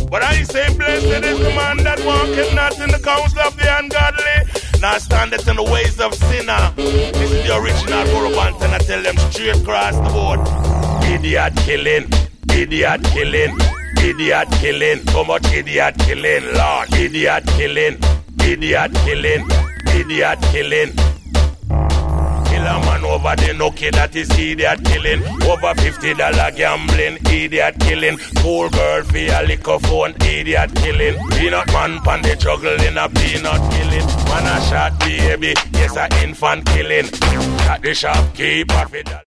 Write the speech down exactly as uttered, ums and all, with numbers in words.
But I say blessed is the man that walketh not in the counsel of the ungodly, nor standeth in the ways of sinner. This is the original Borobant, and I tell them straight across the board. Idiot killing, idiot killing, idiot killing, so much idiot killing, Lord. Idiot killing, idiot killing, idiot killing. Kill a man over the Nokia, that is idiot killing. Over fifty dollar gambling, idiot killing. Cool girl for a liquor phone, idiot killing. Peanut man pan the juggle in a peanut killing. Man a shot baby, yes a infant killing. Shot the shopkeeper for that.